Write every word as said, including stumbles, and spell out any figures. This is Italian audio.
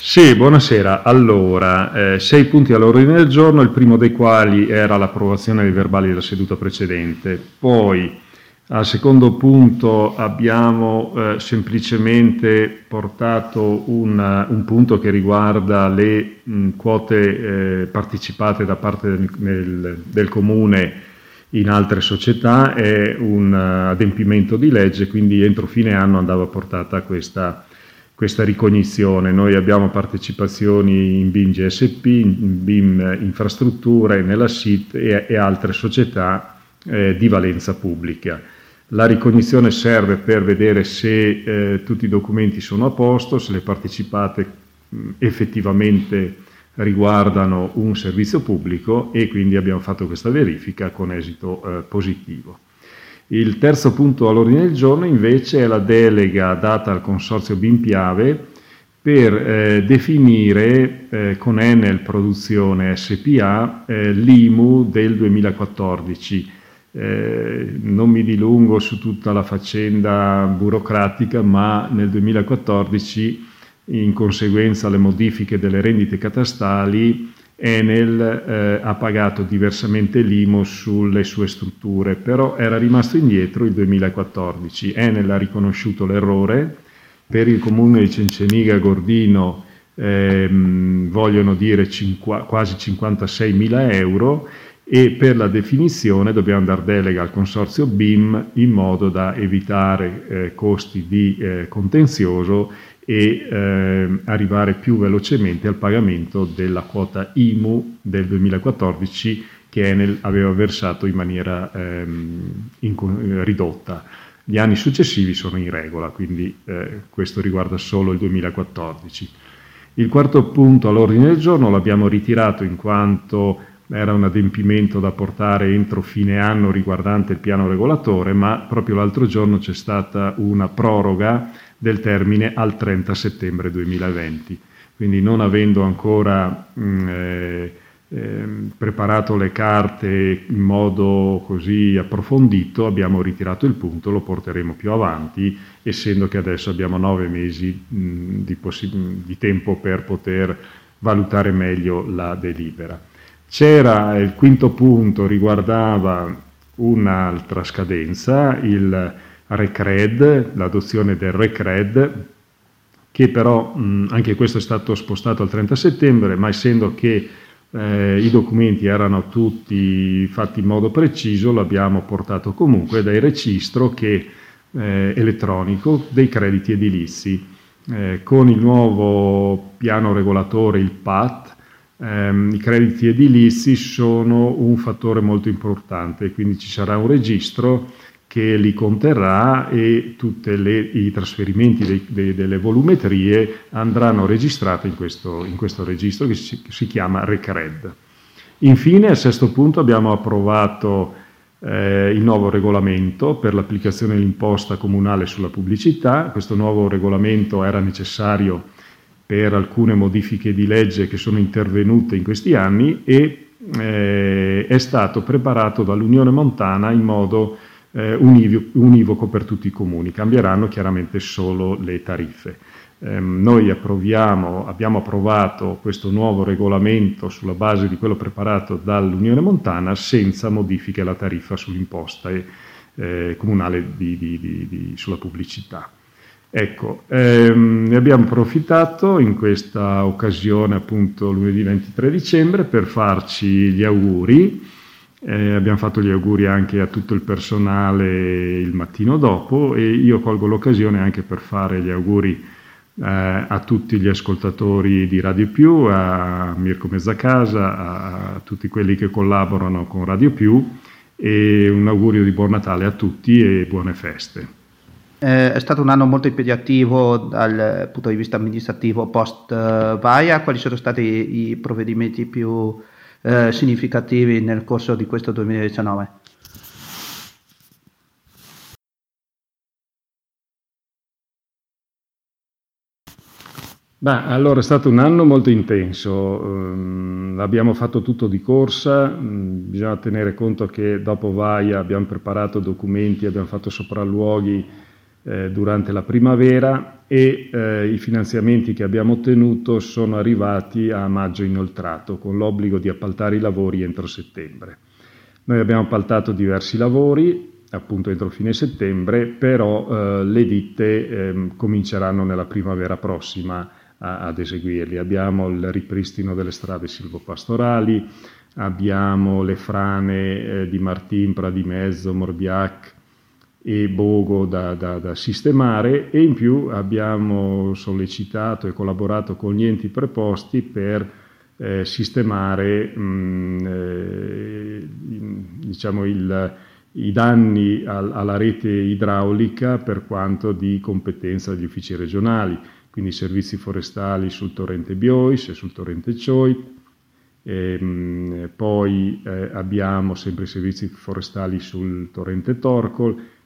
Sì, buonasera. Allora, eh, sei punti all'ordine del giorno, il primo dei quali era l'approvazione dei verbali della seduta precedente. Poi, al secondo punto, abbiamo eh, semplicemente portato un, un punto che riguarda le mh, quote eh, partecipate da parte del, del, del Comune in altre società. È un uh, adempimento di legge, quindi entro fine anno andava portata questa questa ricognizione. Noi abbiamo partecipazioni in B I M G S P, in B I M Infrastrutture, nella S I T e, e altre società eh, di valenza pubblica. La ricognizione serve per vedere se eh, tutti i documenti sono a posto, se le partecipate mh, effettivamente riguardano un servizio pubblico, e quindi abbiamo fatto questa verifica con esito eh, positivo. Il terzo punto all'ordine del giorno invece è la delega data al Consorzio B I M Piave per eh, definire eh, con Enel Produzione S P A eh, l'I M U del duemilaquattordici. Eh, non mi dilungo su tutta la faccenda burocratica, ma nel duemilaquattordici, in conseguenza alle modifiche delle rendite catastali, Enel eh, ha pagato diversamente l'I M U sulle sue strutture, però era rimasto indietro il duemilaquattordici. Enel ha riconosciuto l'errore. Per il comune di Cenceniga Gordino ehm, vogliono dire cinqu- quasi cinquantaseimila euro, e per la definizione dobbiamo dar delega al consorzio B I M in modo da evitare eh, costi di eh, contenzioso e eh, arrivare più velocemente al pagamento della quota I M U del duemilaquattordici che Enel aveva versato in maniera ehm, in, ridotta. Gli anni successivi sono in regola, quindi eh, questo riguarda solo il duemilaquattordici. Il quarto punto all'ordine del giorno l'abbiamo ritirato in quanto era un adempimento da portare entro fine anno riguardante il piano regolatore, ma proprio l'altro giorno c'è stata una proroga del termine al trenta settembre duemilaventi. Quindi, non avendo ancora mh, eh, eh, preparato le carte in modo così approfondito, abbiamo ritirato il punto, lo porteremo più avanti, essendo che adesso abbiamo nove mesi mh, di, possi- di tempo per poter valutare meglio la delibera. C'era il quinto punto, riguardava un'altra scadenza, il RECRED, l'adozione del RECRED, che però mh, anche questo è stato spostato al trenta settembre, ma essendo che eh, i documenti erano tutti fatti in modo preciso, l'abbiamo portato comunque dal registro che, eh, elettronico dei crediti edilizi. Eh, con il nuovo piano regolatore, il P A T, ehm, i crediti edilizi sono un fattore molto importante, quindi ci sarà un registro che li conterrà, e tutti i trasferimenti dei, dei, delle volumetrie andranno registrati in questo, in questo registro che si, che si chiama RECRED. Infine, al sesto punto, abbiamo approvato eh, il nuovo regolamento per l'applicazione dell'imposta comunale sulla pubblicità. Questo nuovo regolamento era necessario per alcune modifiche di legge che sono intervenute in questi anni, e eh, è stato preparato dall'Unione Montana in modo Eh, univoco per tutti i comuni. Cambieranno chiaramente solo le tariffe. Eh, noi approviamo, abbiamo approvato questo nuovo regolamento sulla base di quello preparato dall'Unione Montana, senza modifiche alla tariffa sull'imposta eh, comunale di, di, di, di, sulla pubblicità. Ecco, ehm, ne abbiamo approfittato in questa occasione, appunto lunedì ventitré dicembre, per farci gli auguri. Eh, abbiamo fatto gli auguri anche a tutto il personale il mattino dopo, e io colgo l'occasione anche per fare gli auguri eh, a tutti gli ascoltatori di Radio Più, a Mirko Mezzacasa, a, a tutti quelli che collaborano con Radio Più, e un augurio di buon Natale a tutti e buone feste. Eh, è stato un anno molto impegnativo dal punto di vista amministrativo post-Vaia. Quali sono stati i, i provvedimenti più Eh, significativi nel corso di questo duemiladiciannove? Beh, allora è stato un anno molto intenso, um, abbiamo fatto tutto di corsa, um, bisogna tenere conto che dopo Vaia abbiamo preparato documenti, abbiamo fatto sopralluoghi eh, durante la primavera e eh, i finanziamenti che abbiamo ottenuto sono arrivati a maggio inoltrato, con l'obbligo di appaltare i lavori entro settembre. Noi abbiamo appaltato diversi lavori, appunto entro fine settembre, però eh, le ditte eh, cominceranno nella primavera prossima a, ad eseguirli. Abbiamo il ripristino delle strade silvopastorali, abbiamo le frane eh, di Martin, Pradimezzo, Morbiac e Bogo da, da, da sistemare, e in più abbiamo sollecitato e collaborato con gli enti preposti per eh, sistemare mh, eh, diciamo il i danni al, alla rete idraulica per quanto di competenza degli uffici regionali, quindi servizi forestali sul torrente Biois e sul torrente Cioi, e, mh, poi eh, abbiamo sempre i servizi forestali sul torrente Torcol